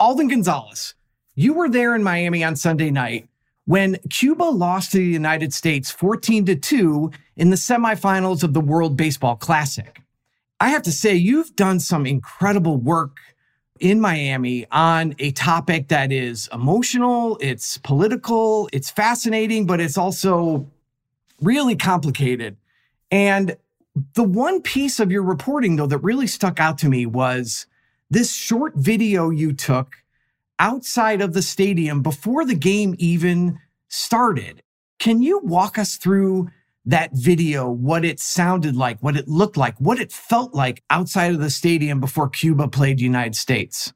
Alden Gonzalez, you were there in Miami on Sunday night when Cuba lost to the United States 14-2 in the semifinals of the World Baseball Classic. I have to say, you've done some incredible work in Miami on a topic that is emotional, it's political, it's fascinating, but it's also really complicated. And the one piece of your reporting, though, that really stuck out to me was this short video you took outside of the stadium before the game even started. Can you walk us through that video, what it sounded like, what it looked like, what it felt like outside of the stadium before Cuba played the United States?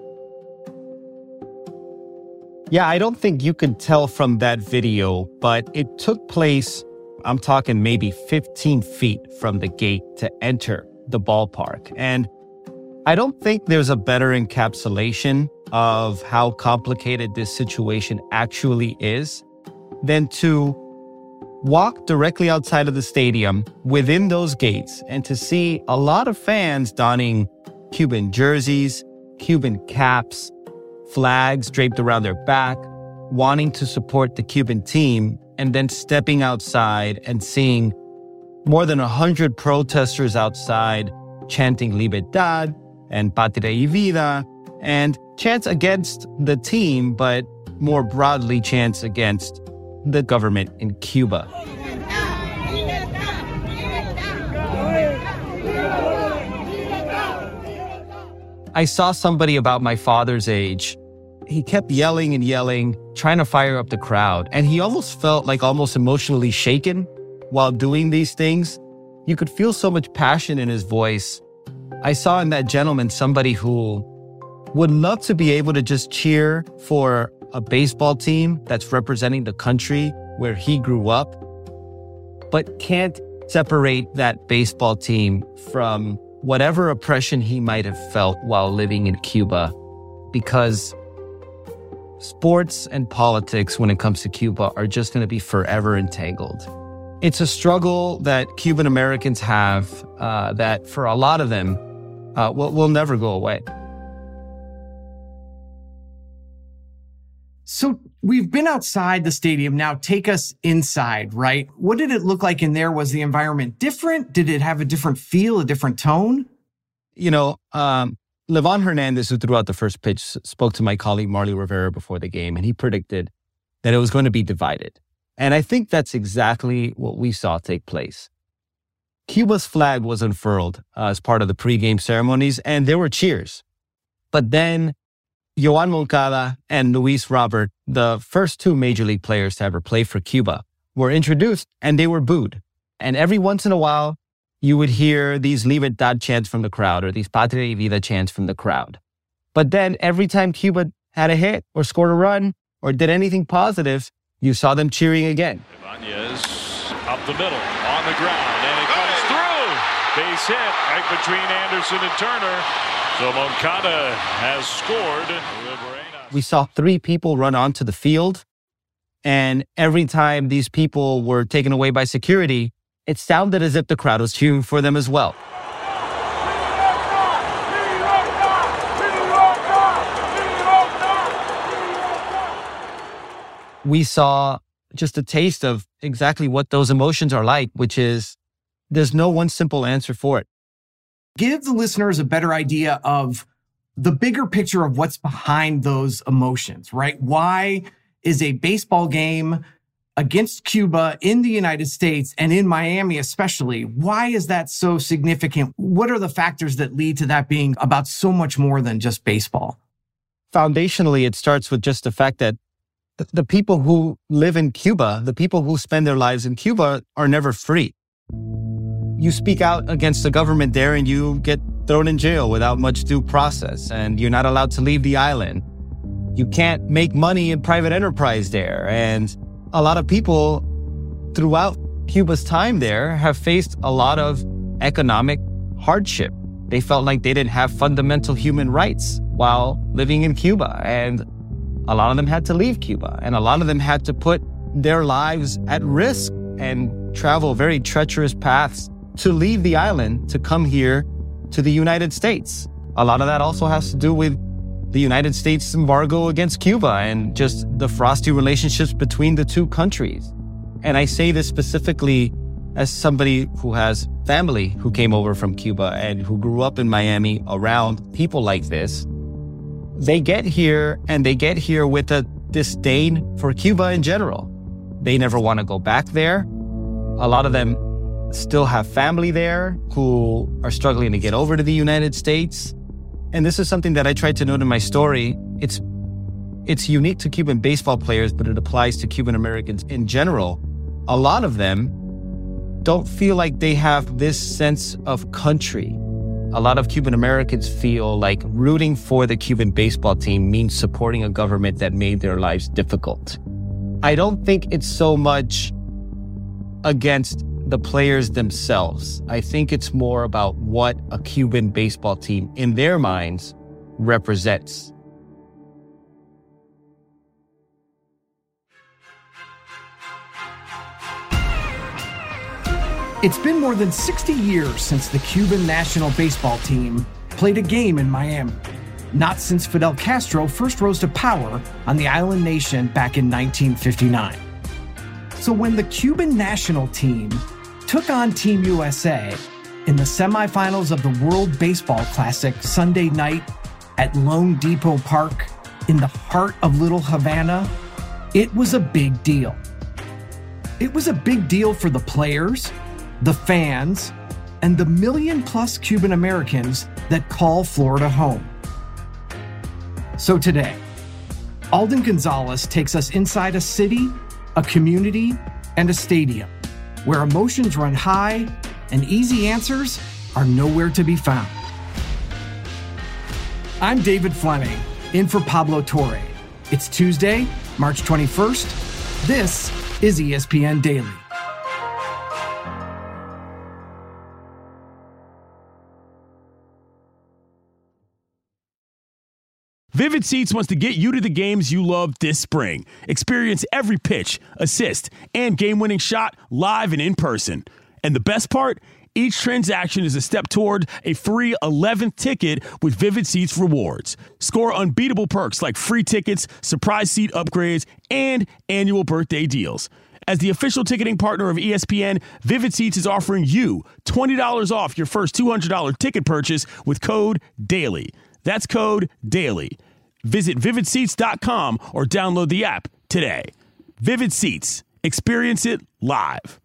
Yeah, I don't think you can tell from that video, but it took place, I'm talking maybe 15 feet from the gate to enter the ballpark. And I don't think there's a better encapsulation of how complicated this situation actually is than to walk directly outside of the stadium within those gates and to see a lot of fans donning Cuban jerseys, Cuban caps, flags draped around their back, wanting to support the Cuban team, and then stepping outside and seeing more than 100 protesters outside chanting Libertad and Patria y Vida, and chants against the team, but more broadly chants against the government in Cuba. I saw somebody about my father's age. He kept yelling and yelling, trying to fire up the crowd. And he almost felt like almost emotionally shaken while doing these things. You could feel so much passion in his voice. I saw in that gentleman somebody who would love to be able to just cheer for a baseball team that's representing the country where he grew up, but can't separate that baseball team from whatever oppression he might have felt while living in Cuba, because sports and politics when it comes to Cuba are just going to be forever entangled. It's a struggle that Cuban Americans have that for a lot of them will never go away. So we've been outside the stadium. Now take us inside, right? What did it look like in there? Was the environment different? Did it have a different feel, a different tone? You know, Livan Hernandez, who threw out the first pitch, spoke to my colleague Marley Rivera before the game, and he predicted that it was going to be divided. And I think that's exactly what we saw take place. Cuba's flag was unfurled as part of the pregame ceremonies, and there were cheers. But then Yoan Moncada and Luis Robert, the first two major league players to ever play for Cuba, were introduced and they were booed. And every once in a while, you would hear these Libertad chants from the crowd or these Patria y Vida chants from the crowd. But then every time Cuba had a hit or scored a run or did anything positive, you saw them cheering again. Ibanez up the middle, on the ground, and it comes through. Base hit right between Anderson and Turner. So Moncada has scored. We saw 3 people run onto the field, and every time these people were taken away by security, it sounded as if the crowd was cheering for them as well. We saw just a taste of exactly what those emotions are like, which is there's no one simple answer for it. Give the listeners a better idea of the bigger picture of what's behind those emotions, right? Why is a baseball game against Cuba in the United States and in Miami especially, why is that so significant? What are the factors that lead to that being about so much more than just baseball? Foundationally, it starts with just the fact that the people who live in Cuba, the people who spend their lives in Cuba are never free. You speak out against the government there and you get thrown in jail without much due process, and you're not allowed to leave the island. You can't make money in private enterprise there. And a lot of people throughout Cuba's time there have faced a lot of economic hardship. They felt like they didn't have fundamental human rights while living in Cuba. And a lot of them had to leave Cuba. And a lot of them had to put their lives at risk and travel very treacherous paths to leave the island to come here to the United States. A lot of that also has to do with the United States embargo against Cuba and just the frosty relationships between the two countries. And I say this specifically as somebody who has family who came over from Cuba and who grew up in Miami around people like this. They get here with a disdain for Cuba in general. They never want to go back there. A lot of them still have family there who are struggling to get over to the United States. And this is something that I tried to note in my story. It's unique to Cuban baseball players, but it applies to Cuban Americans in general. A lot of them don't feel like they have this sense of country. A lot of Cuban Americans feel like rooting for the Cuban baseball team means supporting a government that made their lives difficult. I don't think it's so much against the players themselves. I think it's more about what a Cuban baseball team in their minds represents. It's been more than 60 years since the Cuban national baseball team played a game in Miami. Not since Fidel Castro first rose to power on the island nation back in 1959. So when the Cuban national team took on Team USA in the semifinals of the World Baseball Classic Sunday night at Lone Depot Park in the heart of Little Havana, it was a big deal. It was a big deal for the players, the fans, and the million-plus Cuban Americans that call Florida home. So today, Alden Gonzalez takes us inside a city, a community, and a stadium where emotions run high and easy answers are nowhere to be found. I'm David Fleming, in for Pablo Torre. It's Tuesday, March 21st. This is ESPN Daily. Vivid Seats wants to get you to the games you love this spring. Experience every pitch, assist, and game-winning shot live and in person. And the best part? Each transaction is a step toward a free 11th ticket with Vivid Seats rewards. Score unbeatable perks like free tickets, surprise seat upgrades, and annual birthday deals. As the official ticketing partner of ESPN, Vivid Seats is offering you $20 off your first $200 ticket purchase with code DAILY. That's code DAILY. Visit vividseats.com or download the app today. Vivid Seats. Experience it live.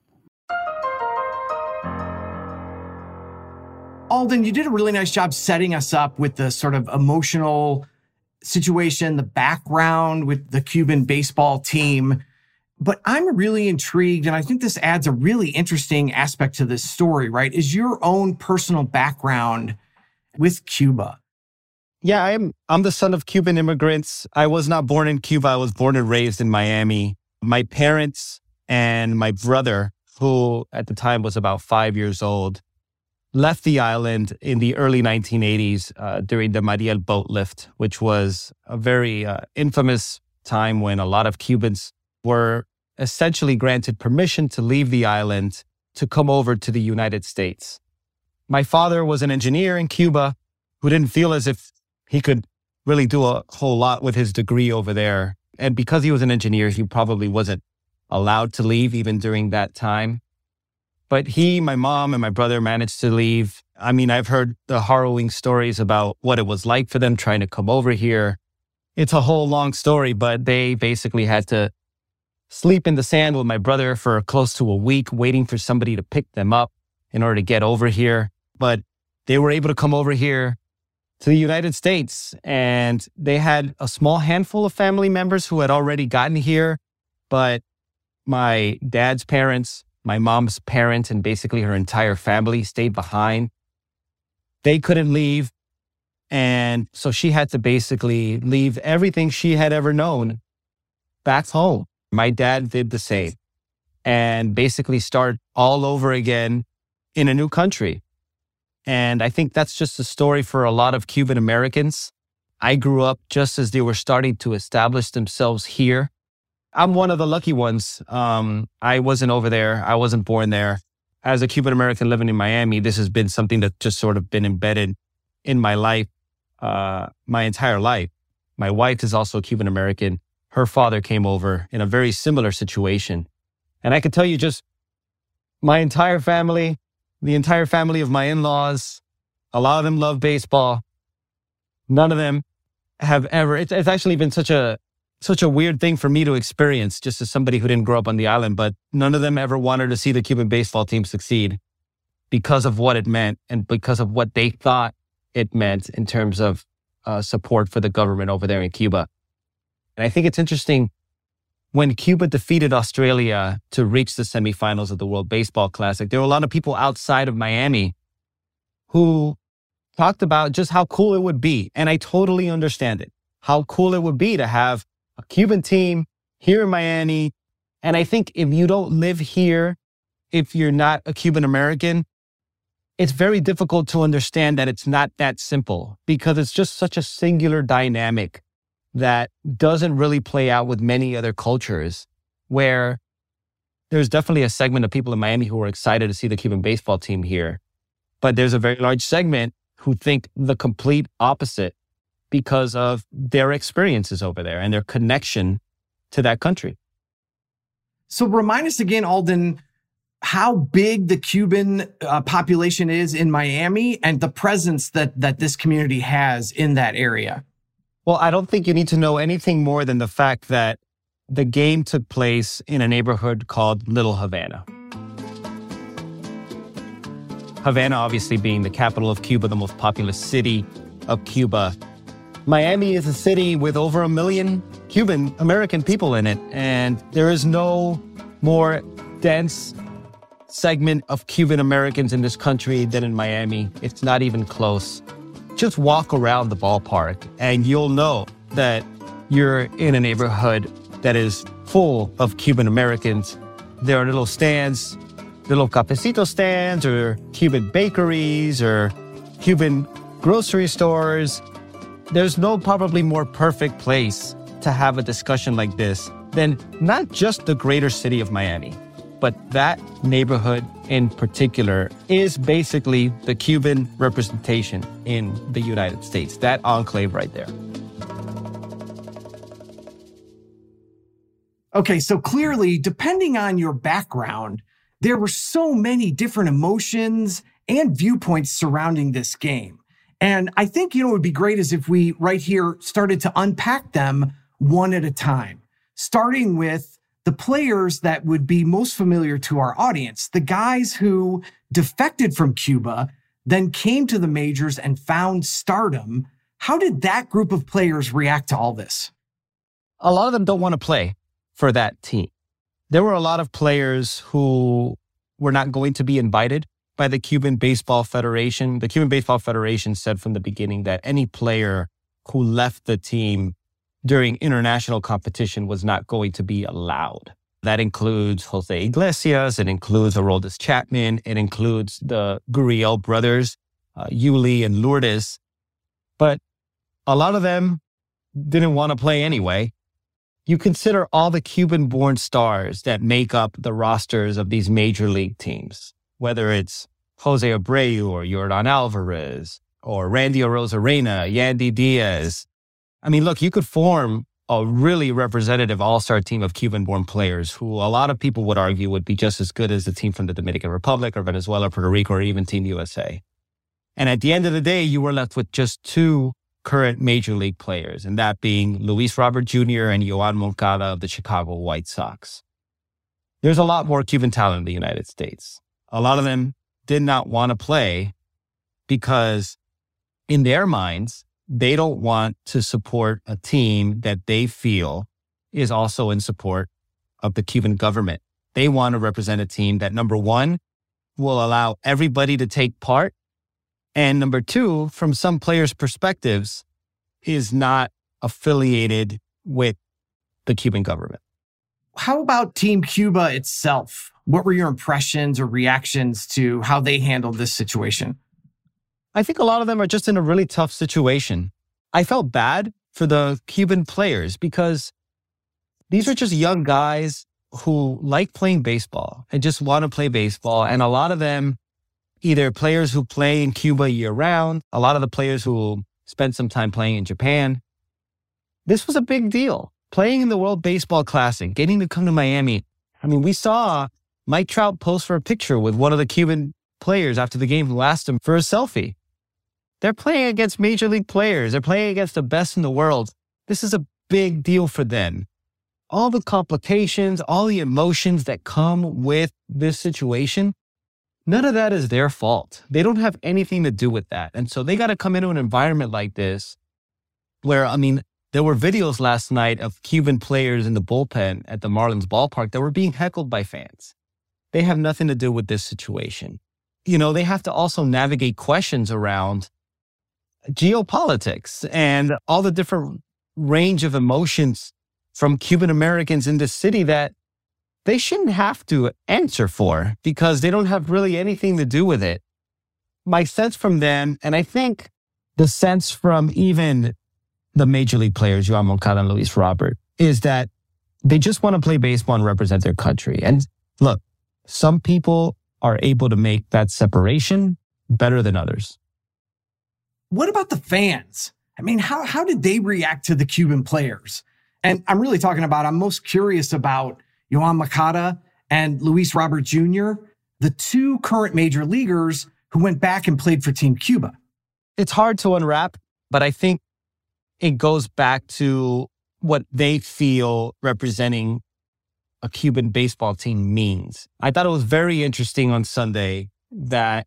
Alden, you did a really nice job setting us up with the sort of emotional situation, the background with the Cuban baseball team. But I'm really intrigued, and I think this adds a really interesting aspect to this story, right? Is your own personal background with Cuba. Yeah, I'm the son of Cuban immigrants. I was not born in Cuba. I was born and raised in Miami. My parents and my brother, who at the time was about 5 years old, left the island in the early 1980s during the Mariel boat lift, which was a very infamous time when a lot of Cubans were essentially granted permission to leave the island to come over to the United States. My father was an engineer in Cuba who didn't feel as if he could really do a whole lot with his degree over there. And because he was an engineer, he probably wasn't allowed to leave even during that time. But he, my mom, and my brother managed to leave. I mean, I've heard the harrowing stories about what it was like for them trying to come over here. It's a whole long story, but they basically had to sleep in the sand with my brother for close to a week, waiting for somebody to pick them up in order to get over here. But they were able to come over here to the United States, and they had a small handful of family members who had already gotten here. But my dad's parents, my mom's parents, and basically her entire family stayed behind. They couldn't leave. And so she had to basically leave everything she had ever known back home. My dad did the same and basically start all over again in a new country. And I think that's just a story for a lot of Cuban Americans. I grew up just as they were starting to establish themselves here. I'm one of the lucky ones. I wasn't over there. I wasn't born there. As a Cuban American living in Miami, this has been something that's just sort of been embedded in my life, my entire life. My wife is also Cuban American. Her father came over in a very similar situation. And I could tell you just my entire family, the entire family of my in-laws, a lot of them love baseball. None of them have ever, it's actually been such a weird thing for me to experience just as somebody who didn't grow up on the island, but none of them ever wanted to see the Cuban baseball team succeed because of what it meant and because of what they thought it meant in terms of support for the government over there in Cuba. And I think it's interesting, when Cuba defeated Australia to reach the semifinals of the World Baseball Classic, there were a lot of people outside of Miami who talked about just how cool it would be. And I totally understand it, how cool it would be to have a Cuban team here in Miami. And I think if you don't live here, if you're not a Cuban American, it's very difficult to understand that it's not that simple, because it's just such a singular dynamic that doesn't really play out with many other cultures, where there's definitely a segment of people in Miami who are excited to see the Cuban baseball team here. But there's a very large segment who think the complete opposite because of their experiences over there and their connection to that country. So remind us again, Alden, how big the Cuban population is in Miami and the presence that this community has in that area. Well, I don't think you need to know anything more than the fact that the game took place in a neighborhood called Little Havana. Havana, obviously, being the capital of Cuba, the most populous city of Cuba. Miami is a city with over 1 million Cuban American people in it, and there is no more dense segment of Cuban Americans in this country than in Miami. It's not even close. Just walk around the ballpark and you'll know that you're in a neighborhood that is full of Cuban Americans. There are little stands, little cafecito stands, or Cuban bakeries, or Cuban grocery stores. There's no probably more perfect place to have a discussion like this than not just the greater city of Miami, but that neighborhood in particular is basically the Cuban representation in the United States, that enclave right there. Okay, so clearly, depending on your background, there were so many different emotions and viewpoints surrounding this game. And I think, it would be great is if we right here started to unpack them one at a time, starting with the players that would be most familiar to our audience, the guys who defected from Cuba, then came to the majors and found stardom. How did that group of players react to all this? A lot of them don't want to play for that team. There were a lot of players who were not going to be invited by the Cuban Baseball Federation. The Cuban Baseball Federation said from the beginning that any player who left the team during international competition was not going to be allowed. That includes Jose Iglesias, it includes Aroldis Chapman, it includes the Gurriel brothers, Yuli and Lourdes. But a lot of them didn't want to play anyway. You consider all the Cuban-born stars that make up the rosters of these major league teams, whether it's Jose Abreu or Yordan Alvarez or Randy Arozarena, Yandy Diaz. I mean, look, you could form a really representative all-star team of Cuban-born players who a lot of people would argue would be just as good as the team from the Dominican Republic or Venezuela, Puerto Rico, or even Team USA. And at the end of the day, you were left with just two current major league players, and that being Luis Robert Jr. and Yoan Moncada of the Chicago White Sox. There's a lot more Cuban talent in the United States. A lot of them did not want to play because in their minds, they don't want to support a team that they feel is also in support of the Cuban government. They want to represent a team that, number one, will allow everybody to take part, and number two, from some players' perspectives, is not affiliated with the Cuban government. How about Team Cuba itself? What were your impressions or reactions to how they handled this situation? I think a lot of them are just in a really tough situation. I felt bad for the Cuban players because these are just young guys who like playing baseball and just want to play baseball. And a lot of them, either players who play in Cuba year round, a lot of the players who spend some time playing in Japan, This was a big deal. Playing in the World Baseball Classic, getting to come to Miami. I mean, we saw Mike Trout pose for a picture with one of the Cuban players after the game who asked him for a selfie. They're playing against major league players. They're playing against the best in the world. This is a big deal for them. All the complications, all the emotions that come with this situation, none of that is their fault. They don't have anything to do with that. And so they got to come into an environment like this where, I mean, there were videos last night of Cuban players in the bullpen at the Marlins ballpark that were being heckled by fans. They have nothing to do with this situation. You know, they have to also navigate questions around geopolitics and all the different range of emotions from Cuban Americans in this city that they shouldn't have to answer for because they don't have really anything to do with it. My sense from them, and I think the sense from even the major league players, Yoan Moncada and Luis Robert, is that they just want to play baseball and represent their country. And look, some people are able to make that separation better than others. What about the fans? I mean, how did they react to the Cuban players? And I'm really talking about, I'm most curious about Yoan Moncada and Luis Robert Jr., the two current major leaguers who went back and played for Team Cuba. It's hard to unwrap, but I think it goes back to what they feel representing a Cuban baseball team means. I thought it was very interesting on Sunday that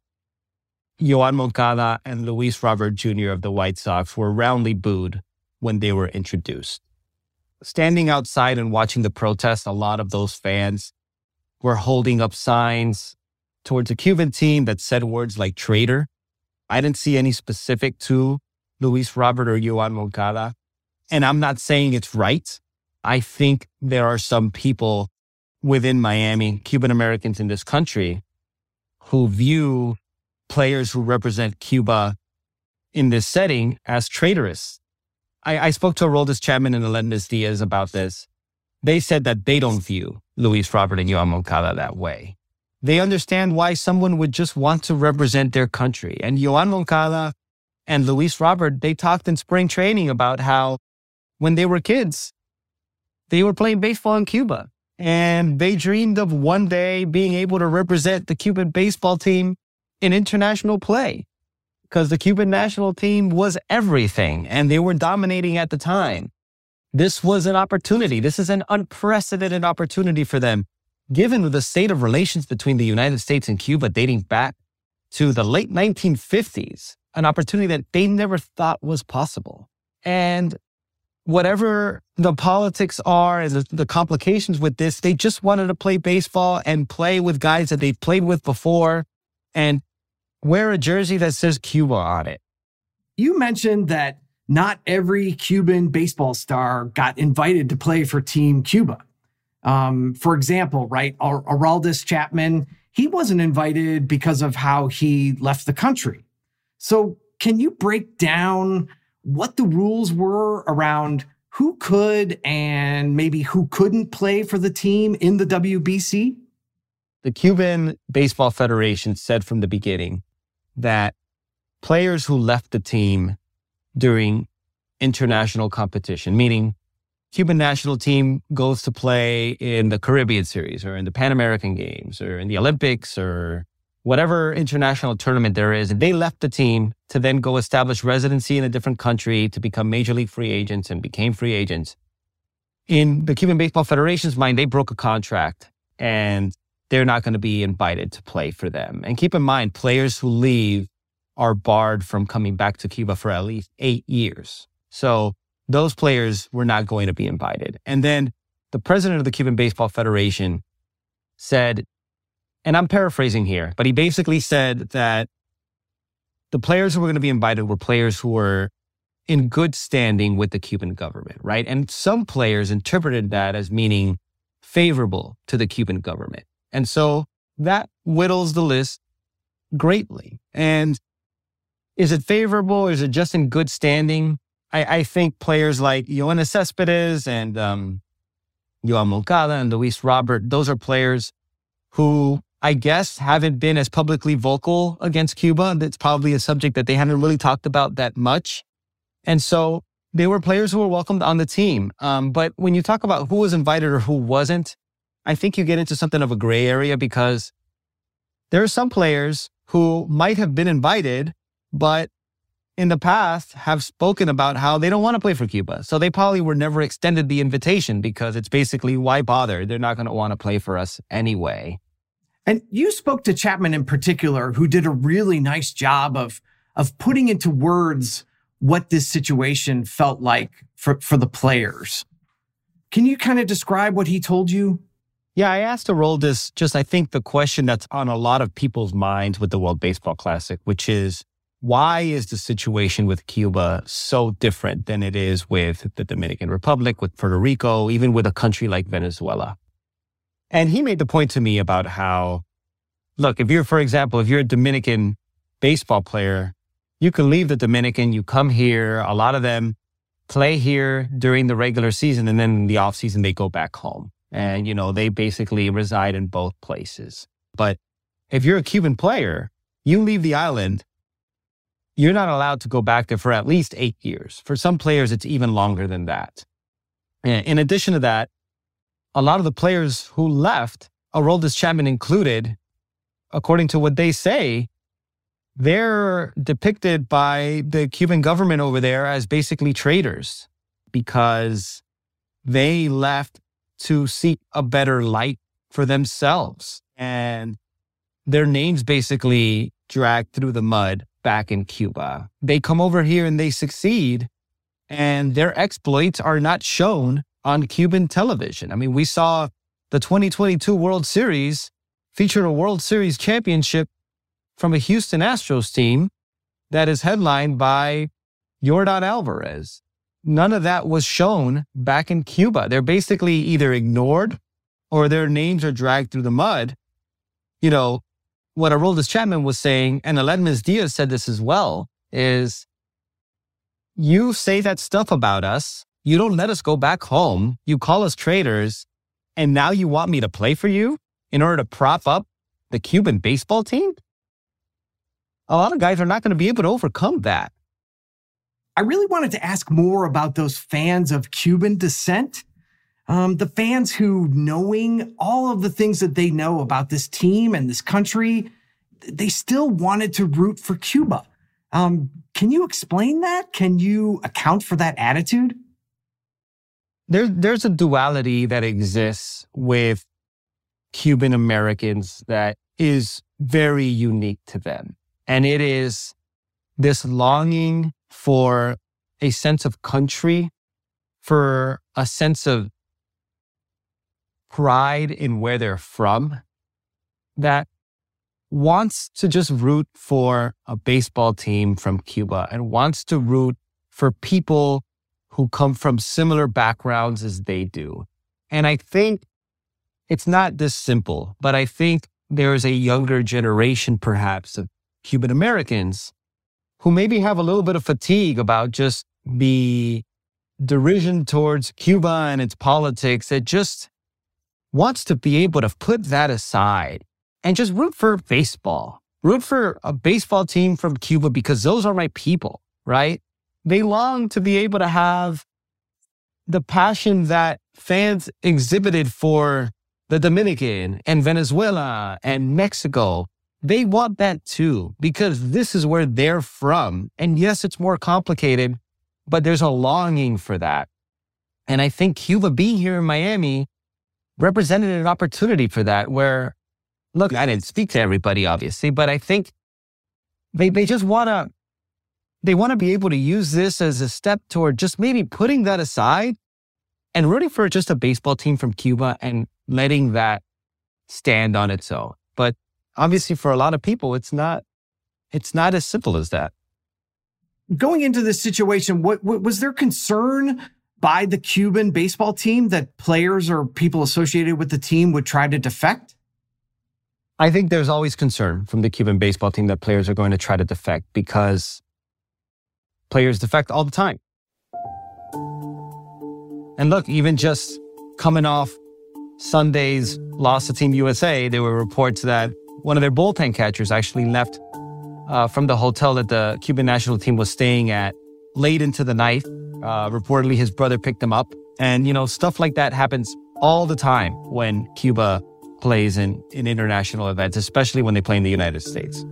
Yoan Moncada and Luis Robert Jr. of the White Sox were roundly booed when they were introduced. Standing outside and watching the protest, a lot of those fans were holding up signs towards a Cuban team that said words like traitor. I didn't see any specific to Luis Robert or Yoan Moncada. And I'm not saying it's right. I think there are some people within Miami, Cuban Americans in this country, who view players who represent Cuba in this setting as traitorous. I spoke to Aroldis Chapman and Melendez Diaz about this. They said that they don't view Luis Robert and Yoan Moncada that way. They understand why someone would just want to represent their country. And Yoan Moncada and Luis Robert, they talked in spring training about how when they were kids, they were playing baseball in Cuba. And they dreamed of one day being able to represent the Cuban baseball team in international play, because the Cuban national team was everything and they were dominating at the time. This was an opportunity. This is an unprecedented opportunity for them, given the state of relations between the United States and Cuba dating back to the late 1950s, an opportunity that they never thought was possible. And whatever the politics are and the complications with this, they just wanted to play baseball and play with guys that they've played with before and wear a jersey that says Cuba on it. You mentioned that not every Cuban baseball star got invited to play for Team Cuba. For example, right, Aroldis Chapman, he wasn't invited because of how he left the country. So can you break down what the rules were around who could and maybe who couldn't play for the team in the WBC? The Cuban Baseball Federation said from the beginning that players who left the team during international competition, meaning Cuban national team goes to play in the Caribbean Series or in the Pan American Games or in the Olympics or whatever international tournament there is, and they left the team to then go establish residency in a different country to become major league free agents and became free agents. In the Cuban Baseball Federation's mind, they broke a contract and they're not going to be invited to play for them. And keep in mind, players who leave are barred from coming back to Cuba for at least 8 years. So those players were not going to be invited. And then the president of the Cuban Baseball Federation said, and I'm paraphrasing here, but he basically said that the players who were going to be invited were players who were in good standing with the Cuban government, right? And some players interpreted that as meaning favorable to the Cuban government. And so that whittles the list greatly. And is it favorable or is it just in good standing? I think players like Yoenis Cespedes and Yoan Moncada and Luis Robert, those are players who I guess haven't been as publicly vocal against Cuba. That's probably a subject that they haven't really talked about that much. And so they were players who were welcomed on the team. But when you talk about who was invited or who wasn't, I think you get into something of a gray area because there are some players who might have been invited, but in the past have spoken about how they don't want to play for Cuba. So they probably were never extended the invitation because it's basically, why bother? They're not going to want to play for us anyway. And you spoke to Chapman in particular, who did a really nice job of putting into words what this situation felt like for the players. Can you kind of describe what he told you? Yeah, I asked Aroldis just, I think, the question that's on a lot of people's minds with the World Baseball Classic, which is, why is the situation with Cuba so different than it is with the Dominican Republic, with Puerto Rico, even with a country like Venezuela? And he made the point to me about how, look, if you're a Dominican baseball player, you can leave the Dominican, you come here, a lot of them play here during the regular season, and then in the off season, they go back home. And, they basically reside in both places. But if you're a Cuban player, you leave the island, you're not allowed to go back there for at least 8 years. For some players, it's even longer than that. In addition to that, a lot of the players who left, Aroldis Chapman included, according to what they say, they're depicted by the Cuban government over there as basically traitors because they left to seek a better life for themselves. And their names basically dragged through the mud back in Cuba. They come over here and they succeed, and their exploits are not shown on Cuban television. I mean, we saw the 2022 World Series featured a World Series championship from a Houston Astros team that is headlined by Yordan Alvarez. None of that was shown back in Cuba. They're basically either ignored or their names are dragged through the mud. What Aroldis Chapman was saying, and Aledmys Diaz said this as well, is you say that stuff about us, you don't let us go back home, you call us traitors, and now you want me to play for you in order to prop up the Cuban baseball team? A lot of guys are not going to be able to overcome that. I really wanted to ask more about those fans of Cuban descent. The fans who, knowing all of the things that they know about this team and this country, they still wanted to root for Cuba. Can you explain that? Can you account for that attitude? There's a duality that exists with Cuban Americans that is very unique to them. And it is this longing for a sense of country, for a sense of pride in where they're from, that wants to just root for a baseball team from Cuba and wants to root for people who come from similar backgrounds as they do. And I think it's not this simple, but I think there is a younger generation, perhaps, of Cuban Americans who maybe have a little bit of fatigue about just the derision towards Cuba and its politics, that just wants to be able to put that aside and just root for baseball. Root for a baseball team from Cuba because those are my people, right? They long to be able to have the passion that fans exhibited for the Dominican and Venezuela and Mexico. They want that too, because this is where they're from. And yes, it's more complicated, but there's a longing for that. And I think Cuba being here in Miami represented an opportunity for that, where, look, I didn't speak to everybody, obviously, but I think they just want to be able to use this as a step toward just maybe putting that aside and rooting for just a baseball team from Cuba and letting that stand on its own. But obviously for a lot of people, it's not as simple as that. Going into this situation, what was there concern by the Cuban baseball team that players or people associated with the team would try to defect? I think there's always concern from the Cuban baseball team that players are going to try to defect, because players defect all the time. And look, even just coming off Sunday's loss to Team USA, there were reports that one of their bullpen catchers actually left from the hotel that the Cuban national team was staying at late into the night Reportedly, his brother picked him up. And, stuff like that happens all the time when Cuba plays in international events, especially when they play in the United States.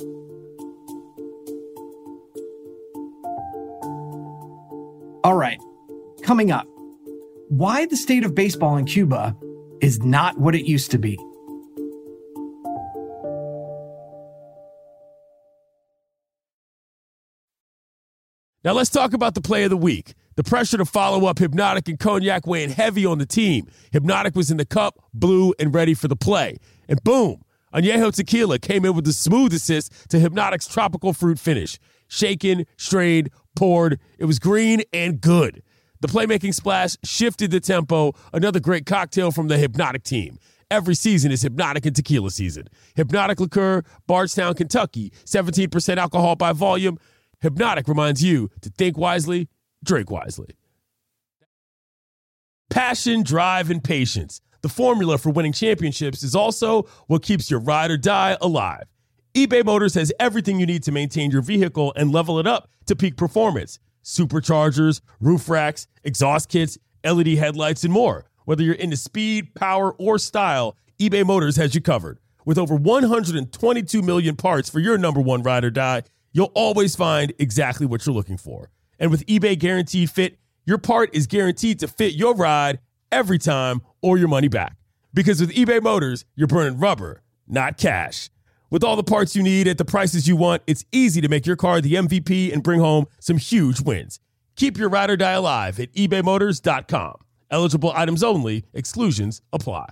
All right, coming up, why the state of baseball in Cuba is not what it used to be. Now let's talk about the play of the week. The pressure to follow up Hypnotic and Cognac weighing heavy on the team. Hypnotic was in the cup, blue, and ready for the play. And boom, Añejo Tequila came in with a smooth assist to Hypnotic's tropical fruit finish. Shaken, strained, poured. It was green and good. The playmaking splash shifted the tempo. Another great cocktail from the Hypnotic team. Every season is Hypnotic and Tequila season. Hypnotic Liqueur, Bardstown, Kentucky. 17% alcohol by volume. Hypnotic reminds you to think wisely, drink wisely. Passion, drive, and patience. The formula for winning championships is also what keeps your ride or die alive. eBay Motors has everything you need to maintain your vehicle and level it up to peak performance. Superchargers, roof racks, exhaust kits, LED headlights, and more. Whether you're into speed, power, or style, eBay Motors has you covered. With over 122 million parts for your number one ride or die, you'll always find exactly what you're looking for. And with eBay Guaranteed Fit, your part is guaranteed to fit your ride every time or your money back. Because with eBay Motors, you're burning rubber, not cash. With all the parts you need at the prices you want, it's easy to make your car the MVP and bring home some huge wins. Keep your ride or die alive at ebaymotors.com. Eligible items only. Exclusions apply.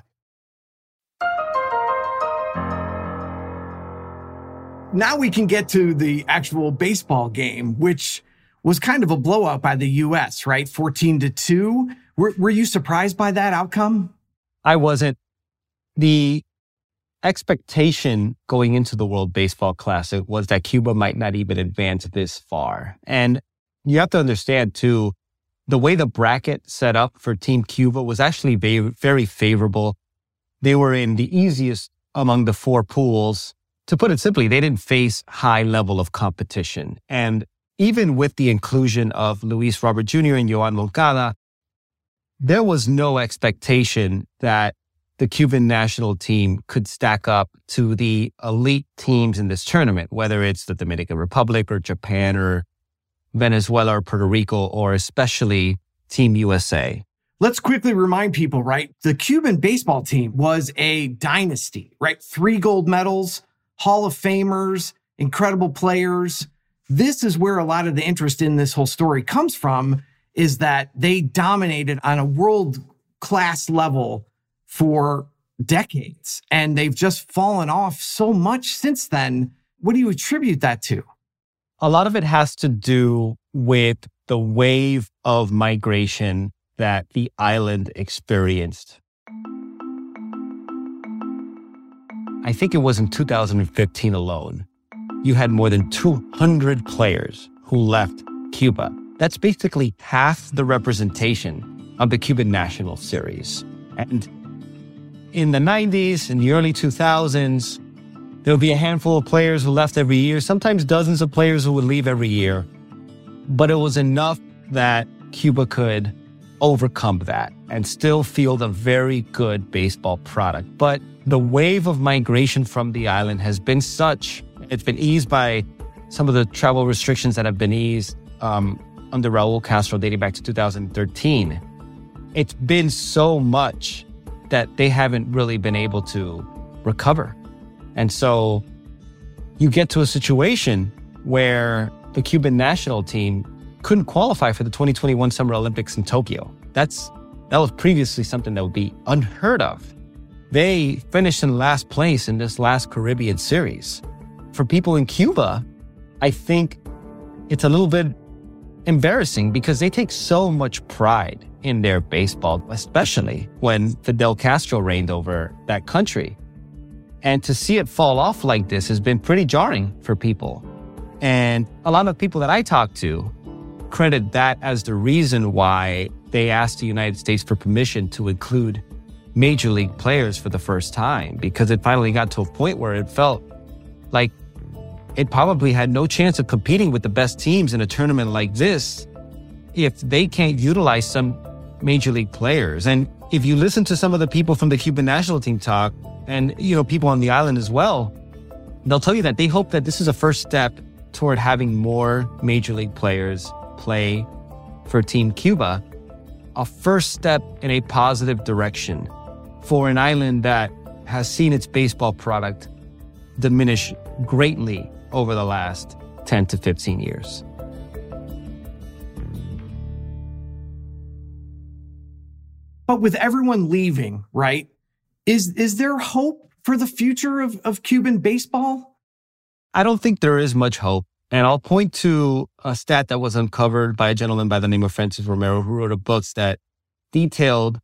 Now we can get to the actual baseball game, which was kind of a blowout by the U.S., right? 14-2. Were you surprised by that outcome? I wasn't. The expectation going into the World Baseball Classic was that Cuba might not even advance this far. And you have to understand, too, the way the bracket set up for Team Cuba was actually very, very favorable. They were in the easiest among the four pools. To put it simply, they didn't face high level of competition. And even with the inclusion of Luis Robert Jr. and Yoan Moncada, there was no expectation that the Cuban national team could stack up to the elite teams in this tournament, whether it's the Dominican Republic or Japan or Venezuela or Puerto Rico, or especially Team USA. Let's quickly remind people, right? The Cuban baseball team was a dynasty, right? 3 gold medals, Hall of Famers, incredible players. This is where a lot of the interest in this whole story comes from, is that they dominated on a world-class level for decades, and they've just fallen off so much since then. What do you attribute that to? A lot of it has to do with the wave of migration that the island experienced. I think it was in 2015 alone. You had more than 200 players who left Cuba. That's basically half the representation of the Cuban National Series. And in the 90s, in the early 2000s, there would be a handful of players who left every year, sometimes dozens of players who would leave every year. But it was enough that Cuba could overcome that and still field a very good baseball product. But the wave of migration from the island has been such, it's been eased by some of the travel restrictions that have been eased under Raul Castro dating back to 2013. It's been so much that they haven't really been able to recover. And so you get to a situation where the Cuban national team couldn't qualify for the 2021 Summer Olympics in Tokyo. That was previously something that would be unheard of. They finished in last place in this last Caribbean series. For people in Cuba, I think it's a little bit embarrassing because they take so much pride in their baseball, especially when Fidel Castro reigned over that country. And to see it fall off like this has been pretty jarring for people. And a lot of people that I talk to credit that as the reason why they asked the United States for permission to include major league players for the first time, because it finally got to a point where it felt like it probably had no chance of competing with the best teams in a tournament like this if they can't utilize some major league players. And if you listen to some of the people from the Cuban national team talk, and people on the island as well, they'll tell you that they hope that this is a first step toward having more major league players play for Team Cuba, a first step in a positive direction for an island that has seen its baseball product diminish greatly over the last 10 to 15 years. But with everyone leaving, right, is there hope for the future of Cuban baseball? I don't think there is much hope. And I'll point to a stat that was uncovered by a gentleman by the name of Francis Romero, who wrote a book that detailed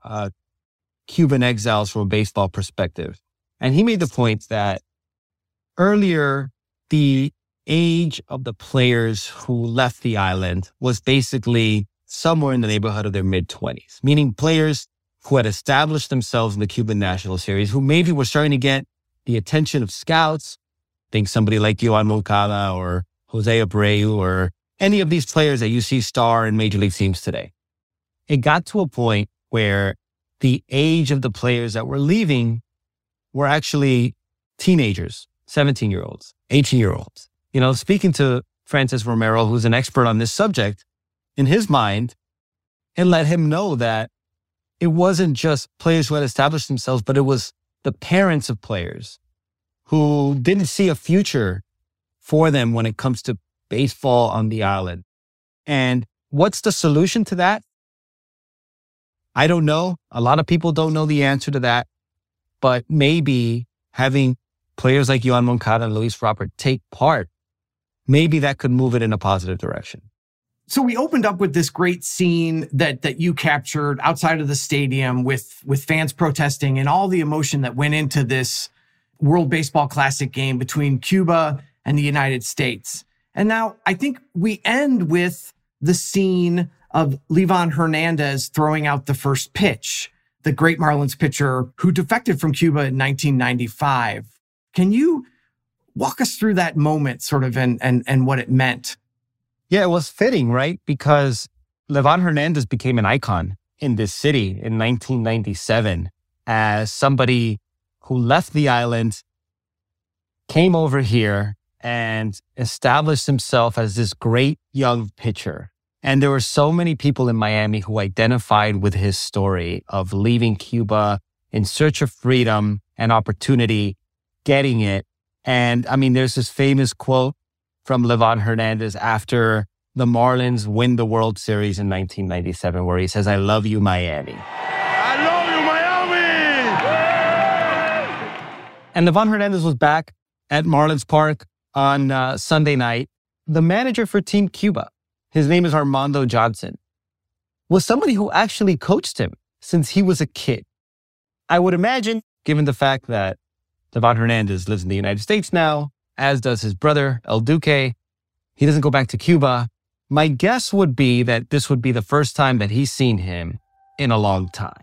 Cuban exiles from a baseball perspective. And he made the point that earlier, the age of the players who left the island was basically somewhere in the neighborhood of their mid-20s, meaning players who had established themselves in the Cuban National Series, who maybe were starting to get the attention of scouts. Think somebody like Yoan Moncada or Jose Abreu or any of these players that you see star in major league teams today. It got to a point where the age of the players that were leaving were actually teenagers, 17-year-olds, 18-year-olds. Speaking to Francis Romero, who's an expert on this subject, in his mind, it let him know that it wasn't just players who had established themselves, but it was the parents of players who didn't see a future for them when it comes to baseball on the island. And what's the solution to that? I don't know. A lot of people don't know the answer to that. But maybe having players like Yoan Moncada and Luis Robert take part, maybe that could move it in a positive direction. So we opened up with this great scene that you captured outside of the stadium with fans protesting and all the emotion that went into this World Baseball Classic game between Cuba and the United States. And now I think we end with the scene of Livan Hernandez throwing out the first pitch, the great Marlins pitcher who defected from Cuba in 1995. Can you walk us through that moment sort of and what it meant? Yeah, it was fitting, right? Because Livan Hernandez became an icon in this city in 1997 as somebody who left the island, came over here, and established himself as this great young pitcher. And there were so many people in Miami who identified with his story of leaving Cuba in search of freedom and opportunity, getting it. And there's this famous quote from Livan Hernandez after the Marlins win the World Series in 1997, where he says, "I love you, Miami." I love you, Miami! And Livan Hernandez was back at Marlins Park on Sunday night. The manager for Team Cuba, his name is Armando Johnson, was somebody who actually coached him since he was a kid. I would imagine, given the fact that Livan Hernandez lives in the United States now, as does his brother, El Duque, he doesn't go back to Cuba. My guess would be that this would be the first time that he's seen him in a long time.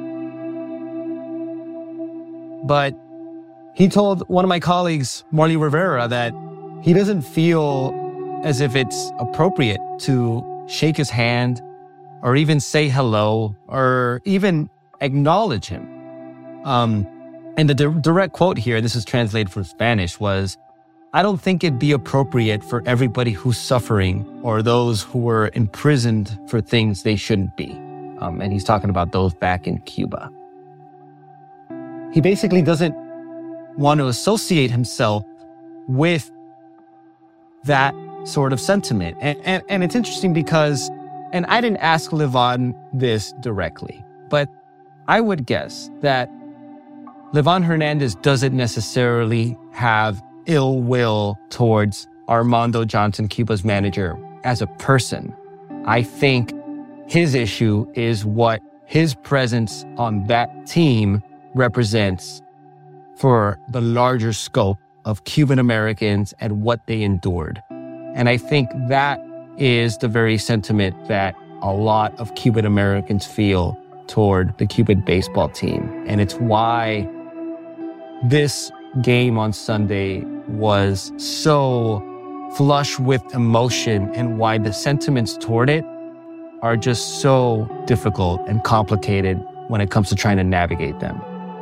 But he told one of my colleagues, Marley Rivera, that he doesn't feel as if it's appropriate to shake his hand or even say hello or even acknowledge him. And the direct quote here, this is translated from Spanish, was, "I don't think it'd be appropriate for everybody who's suffering or those who were imprisoned for things they shouldn't be." And he's talking about those back in Cuba. He basically doesn't want to associate himself with that sort of sentiment. And it's interesting because, and I didn't ask Livan this directly, but I would guess that Livan Hernandez doesn't necessarily have ill will towards Armando Johnson, Cuba's manager, as a person. I think his issue is what his presence on that team represents for the larger scope of Cuban Americans and what they endured. And I think that is the very sentiment that a lot of Cuban Americans feel toward the Cuban baseball team. And it's why this game on Sunday was so flush with emotion and why the sentiments toward it are just so difficult and complicated when it comes to trying to navigate them.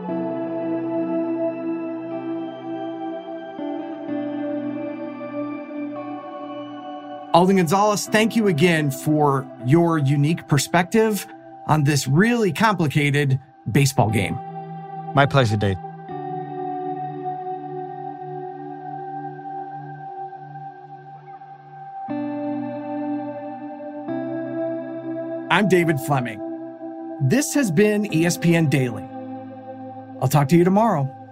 Alden Gonzalez, thank you again for your unique perspective on this really complicated baseball game. My pleasure, Dave. I'm David Fleming. This has been ESPN Daily. I'll talk to you tomorrow.